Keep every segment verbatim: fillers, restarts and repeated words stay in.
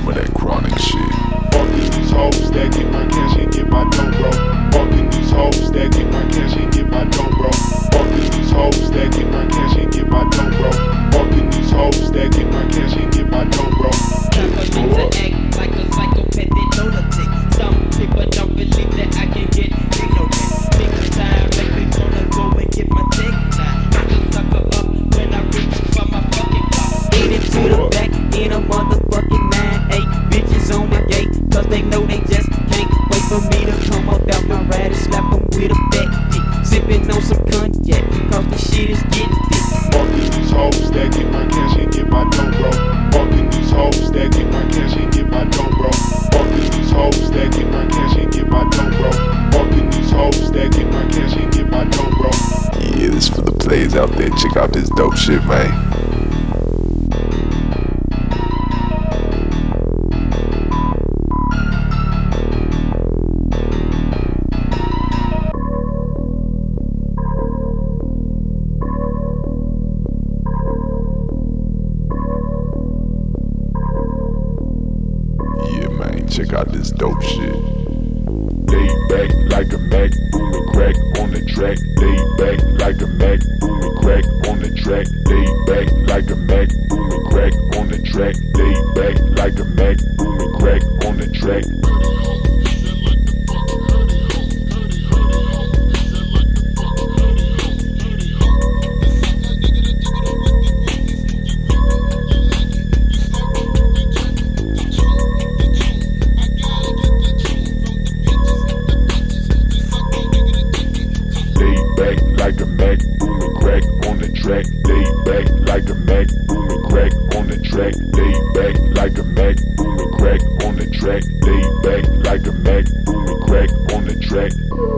of that chronic shit. Fucking these hoes that get my cash and get my dough, bro. Fucking these hoes that get my cash and get my dough, bro. Fucking these hoes that get my cash and get my dough, bro. Fucking these hoes that get my cash and get my dough, bro. People need to act like a psychopath, they lunatic. Some people don't believe that I can get ignorant. Niggas time make me wanna go and get my dick now. I just sucker up when I reach for my fucking car. Get it to the back in a motherfucking nine eight. Bitches on the gate, cause they know they just can't wait for me to come up out my ride and slap them with a fat dick. Sippin' on some cognac, cause the shit is getting thick. Fucking these hoes that get my cash and get my dough, bro. Fucking these hoes that get my cash and get my dough, bro. Fucking these hoes that get my cash and get my dough, bro. Fucking these hoes that get my cash and get my dough, bro. Yeah, this for the players out there. Check out this dope shit, man. Check out this dope shit. Lay back like a Mac, booming crack on the track. Lay back like a Mac, booming crack on the track. Lay back like a Mac, booming crack on the track. Lay back like a Mac, booming crack on the track. Like a Mac, booming crack on the track. Lay back like a Mac, booming crack on the track. Lay back like a Mac, booming crack on the track. Lay back like a Mac, booming crack on the track.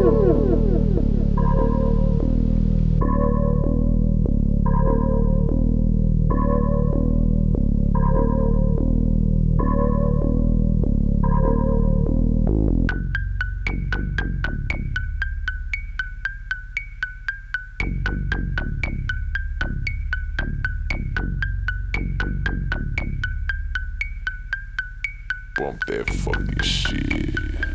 Bump that fucking shit.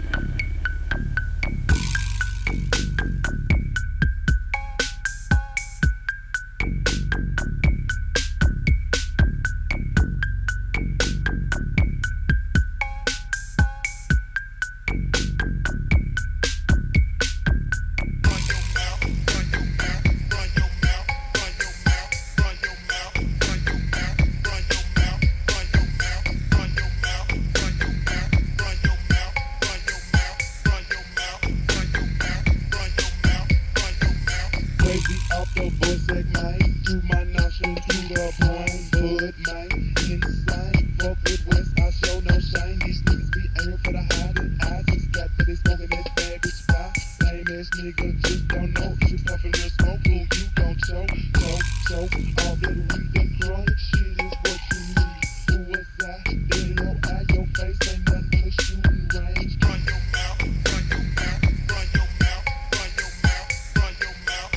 Crazy off the voice at night, through my nostrils, through the brain, hood man, insane. Fuck with West, I show no shame. These niggas be aiming for the hiding. I just got that they smoking that bag of spot. Lame ass nigga just don't know. You puffin' real smoke, who you gon' choke? Choke, choke, all that weed, that chronic shit is what you need. Who was I? There ain't no eye, your face ain't nothing but a shooting range. Run your mouth, run your mouth, run your mouth, run your mouth, run your mouth.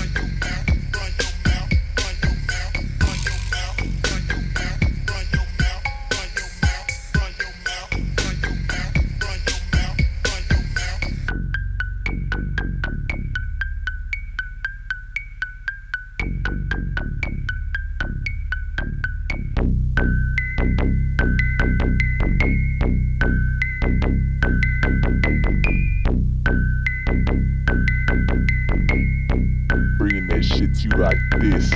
Bringing that shit to you like this.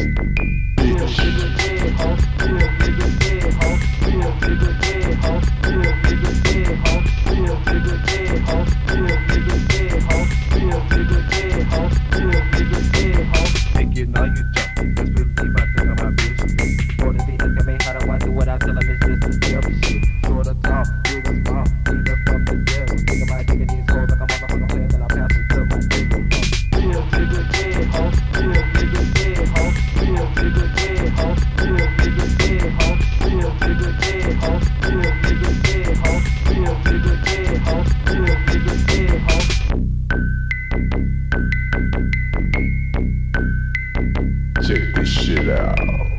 Thinking all you jump, just believe I think I'm my bitch. More than they look at me, how do I do what I tell them it's just a devil shit. Short or tall, big or small, either from the devil. Think about digging these holes like I'm motherfucking playing, then I pass it to my nigga. Real nigga dead, ho. Real nigga dead, ho. Real nigga dead, ho. Real nigga dead, ho. Real nigga dead, ho. Real nigga dead, ho. Real nigga dead, ho. Real nigga dead, ho. Check this shit out.